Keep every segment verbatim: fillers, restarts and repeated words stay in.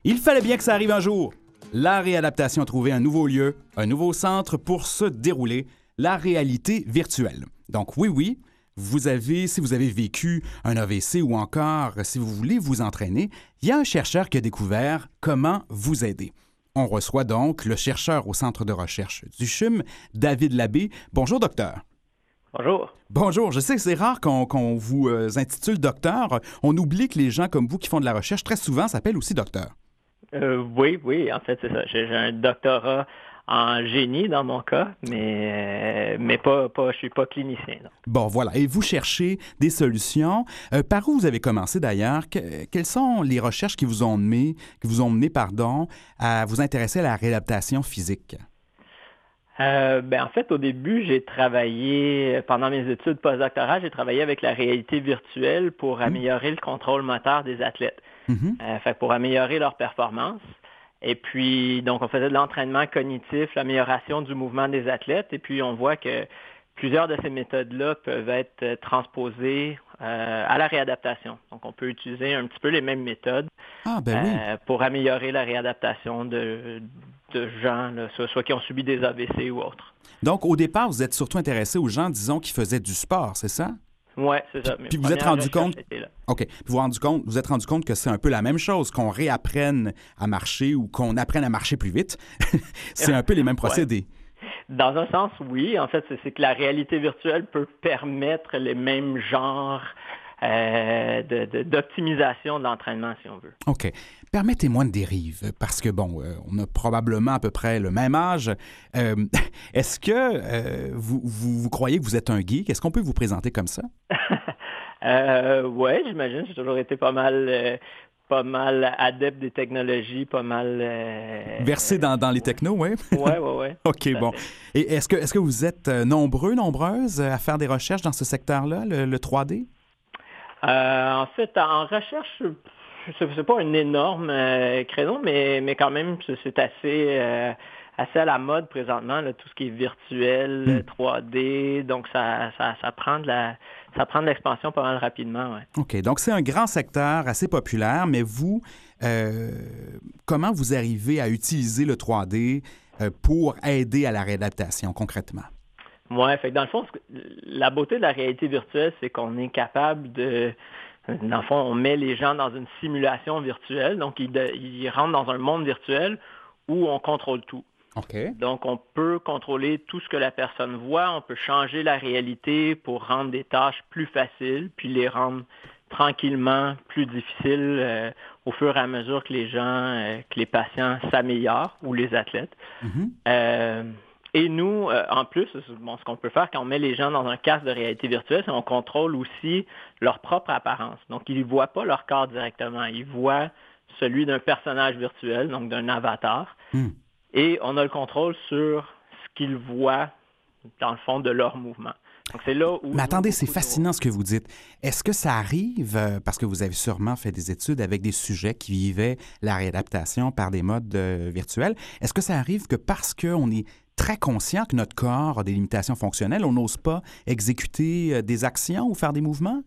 Il fallait bien que ça arrive un jour. La réadaptation a trouvé un nouveau lieu, un nouveau centre pour se dérouler, la réalité virtuelle. Donc oui, oui, vous avez, si vous avez vécu un A V C ou encore si vous voulez vous entraîner, il y a un chercheur qui a découvert comment vous aider. On reçoit donc le chercheur au centre de recherche du C H U M, David Labbé. Bonjour, docteur. Bonjour. Bonjour. Je sais que c'est rare qu'on, qu'on vous euh, intitule docteur. On oublie que les gens comme vous qui font de la recherche, très souvent, s'appellent aussi docteur. Euh, oui, oui, en fait, c'est ça. J'ai, j'ai un doctorat en génie dans mon cas, mais, euh, mais pas, pas, je suis pas clinicien. Donc. Bon, voilà. Et vous cherchez des solutions. Euh, par où vous avez commencé d'ailleurs? Que, quelles sont les recherches qui vous ont mené, qui vous ont mené, pardon, à vous intéresser à la réadaptation physique? Euh, ben, en fait, au début, j'ai travaillé, pendant mes études postdoctorales, j'ai travaillé avec la réalité virtuelle pour mmh. améliorer le contrôle moteur des athlètes. Mmh. Euh, fait, pour améliorer leur performance. Et puis, donc, on faisait de l'entraînement cognitif, l'amélioration du mouvement des athlètes. Et puis, on voit que plusieurs de ces méthodes-là peuvent être transposées euh, à la réadaptation. Donc, on peut utiliser un petit peu les mêmes méthodes ah, ben oui. euh, pour améliorer la réadaptation de, de gens, là, soit, soit qui ont subi des A V C ou autres. Donc, au départ, vous êtes surtout intéressé aux gens, disons, qui faisaient du sport, c'est ça? Oui, c'est ça. Puis, puis vous êtes rendu compte. OK. Puis vous rendu compte, vous êtes rendu compte que c'est un peu la même chose, qu'on réapprenne à marcher ou qu'on apprenne à marcher plus vite. C'est un peu les mêmes procédés. Ouais. Dans un sens, oui. En fait, c'est, c'est que la réalité virtuelle peut permettre les mêmes genres euh, de, de, d'optimisation de l'entraînement, si on veut. OK. Permettez-moi une dérive, parce que, bon, euh, on a probablement à peu près le même âge. Euh, est-ce que euh, vous, vous, vous croyez que vous êtes un geek? Est-ce qu'on peut vous présenter comme ça? euh, oui, j'imagine. J'ai toujours été pas mal... Euh, pas mal adepte des technologies, pas mal... Euh, Versé dans, dans les technos, oui? Oui, oui, oui. OK, bon. Et est-ce que, est-ce que vous êtes nombreux, nombreuses à faire des recherches dans ce secteur-là, le, le trois D? Euh, en fait, en recherche... C'est pas un énorme euh, créneau, mais, mais quand même, c'est assez, euh, assez à la mode présentement, là, tout ce qui est virtuel, mm. trois D, donc ça, ça, ça, prend de la, ça prend de l'expansion pas mal rapidement. Ouais. OK, donc c'est un grand secteur assez populaire, mais vous, euh, comment vous arrivez à utiliser le trois D euh, pour aider à la réadaptation concrètement? Oui, fait que dans le fond, la beauté de la réalité virtuelle, c'est qu'on est capable de... Dans le fond, on met les gens dans une simulation virtuelle, donc ils, de, ils rentrent dans un monde virtuel où on contrôle tout. Okay. Donc, on peut contrôler tout ce que la personne voit, on peut changer la réalité pour rendre des tâches plus faciles, puis les rendre tranquillement plus difficiles euh, au fur et à mesure que les gens, euh, que les patients s'améliorent, ou les athlètes. Mm-hmm. Euh, Et nous, euh, en plus, bon, ce qu'on peut faire quand on met les gens dans un casque de réalité virtuelle, c'est qu'on contrôle aussi leur propre apparence. Donc, ils ne voient pas leur corps directement. Ils voient celui d'un personnage virtuel, donc d'un avatar. Mm. Et on a le contrôle sur ce qu'ils voient, dans le fond, de leur mouvement. Donc, c'est là où... Mais attendez, c'est fascinant ce que vous dites. Est-ce que ça arrive, parce que vous avez sûrement fait des études avec des sujets qui vivaient la réadaptation par des modes euh, virtuels, est-ce que ça arrive que parce qu'on est très conscient que notre corps a des limitations fonctionnelles, on n'ose pas exécuter des actions ou faire des mouvements?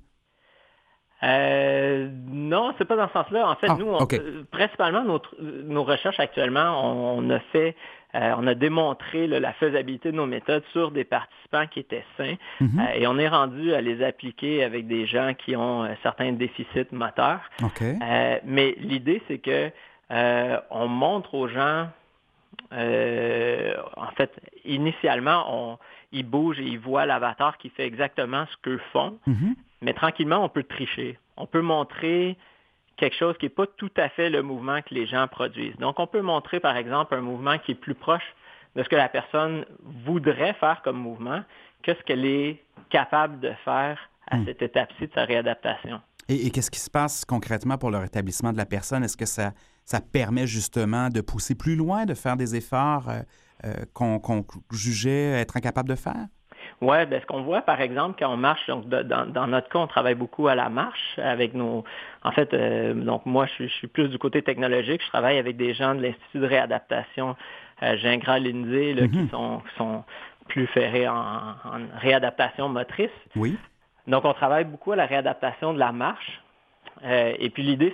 Euh, non, c'est pas dans ce sens-là. En fait, ah, nous, on, okay. principalement, notre, nos recherches actuellement, on, on a fait, euh, on a démontré là, la faisabilité de nos méthodes sur des participants qui étaient sains, mm-hmm. euh, et on est rendu à les appliquer avec des gens qui ont euh, certains déficits moteurs. Okay. Euh, mais l'idée, c'est que euh, on montre aux gens. Euh, en fait, initialement, on, ils bougent et ils voient l'avatar qui fait exactement ce qu'eux font, mm-hmm. mais tranquillement, on peut tricher. On peut montrer quelque chose qui n'est pas tout à fait le mouvement que les gens produisent. Donc, on peut montrer, par exemple, un mouvement qui est plus proche de ce que la personne voudrait faire comme mouvement que ce qu'elle est capable de faire à mm. cette étape-ci de sa réadaptation. Et, et qu'est-ce qui se passe concrètement pour le rétablissement de la personne? Est-ce que ça, ça permet justement de pousser plus loin, de faire des efforts euh, euh, qu'on, qu'on jugeait être incapable de faire? Oui, bien, ce qu'on voit, par exemple, quand on marche, donc de, dans, dans notre cas, on travaille beaucoup à la marche avec nos... En fait, euh, donc moi, je, je suis plus du côté technologique. Je travaille avec des gens de l'Institut de réadaptation euh, Gingras-Lindsay, là, mm-hmm. qui, sont, qui sont plus ferrés en, en réadaptation motrice. Oui. Donc, on travaille beaucoup à la réadaptation de la marche. Euh, et puis, l'idée, c'est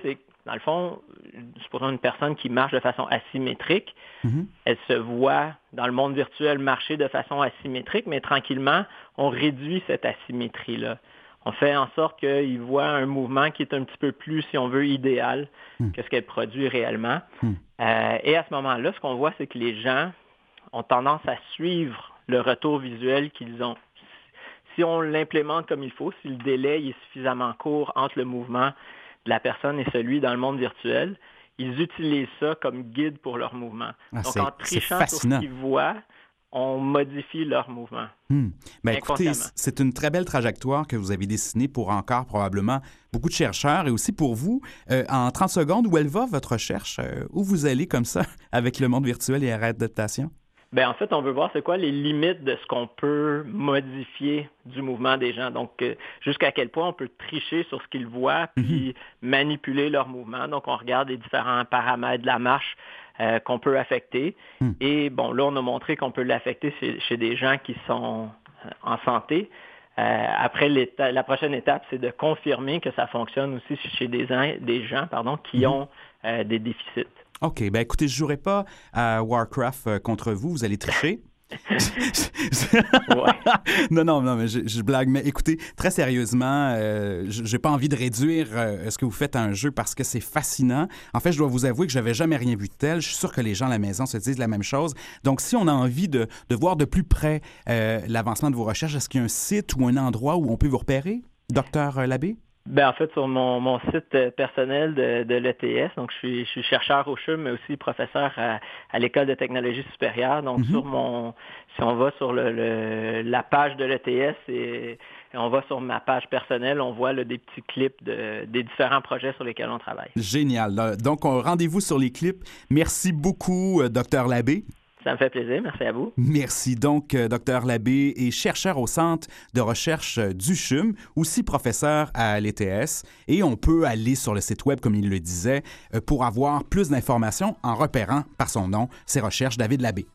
Dans le fond, supposons une personne qui marche de façon asymétrique, Mm-hmm. elle se voit dans le monde virtuel marcher de façon asymétrique, mais tranquillement, on réduit cette asymétrie-là. On fait en sorte qu'il voit un mouvement qui est un petit peu plus, si on veut, idéal Mm. que ce qu'elle produit réellement. Mm. Euh, et à ce moment-là, ce qu'on voit, c'est que les gens ont tendance à suivre le retour visuel qu'ils ont. Si on l'implémente comme il faut, si le délai est suffisamment court entre le mouvement de la personne et celui dans le monde virtuel, ils utilisent ça comme guide pour leur mouvement. Ah, Donc, c'est- en c'est trichant sur ce fascinant. qu'ils voient, on modifie leur mouvement. Hmm. Ben, écoutez, Inconsciemment. c'est une très belle trajectoire que vous avez dessinée pour encore probablement beaucoup de chercheurs et aussi pour vous. Euh, en trente secondes, où elle va, votre recherche? Euh, où vous allez comme ça avec le monde virtuel et la réadaptation? Ben, en fait, on veut voir c'est quoi les limites de ce qu'on peut modifier du mouvement des gens. Donc, euh, jusqu'à quel point on peut tricher sur ce qu'ils voient puis manipuler leur mouvement. Donc, on regarde les différents paramètres de la marche euh, qu'on peut affecter. Mm. Et bon, là, on a montré qu'on peut l'affecter chez, chez des gens qui sont euh, en santé. Euh, après, l'éta- la prochaine étape, c'est de confirmer que ça fonctionne aussi chez des, gens- des gens pardon, qui Mhm. ont euh, des déficits. OK. Ben écoutez, je ne jouerai pas à Warcraft euh, contre vous. Vous allez tricher. Ouais. Non, non, non, mais je, je blague. Mais écoutez, très sérieusement, euh, je n'ai pas envie de réduire euh, ce que vous faites à un jeu parce que c'est fascinant. En fait, je dois vous avouer que je n'avais jamais rien vu de tel. Je suis sûr que les gens à la maison se disent la même chose. Donc, si on a envie de, de voir de plus près euh, l'avancement de vos recherches, est-ce qu'il y a un site ou un endroit où on peut vous repérer, docteur Labbé? Ben, en fait, sur mon, mon site euh, personnel de, de l'E T S, donc je suis, je suis chercheur au C H U M, mais aussi professeur à, à l'École de technologie supérieure. Donc, Mhm. sur mon, si on va sur le, le- la page de l'E T S et, et on va sur ma page personnelle, on voit là, des petits clips de, des différents projets sur lesquels on travaille. Génial. Là, donc, on- rendez-vous sur les clips. Merci beaucoup, euh, docteur Labbé. Ça me fait plaisir. Merci à vous. Merci. Donc, euh, docteur Labbé est chercheur au Centre de recherche euh, du C H U M, aussi professeur à l'E T S. Et on peut aller sur le site web, comme il le disait, euh, pour avoir plus d'informations en repérant par son nom ses recherches. David Labbé.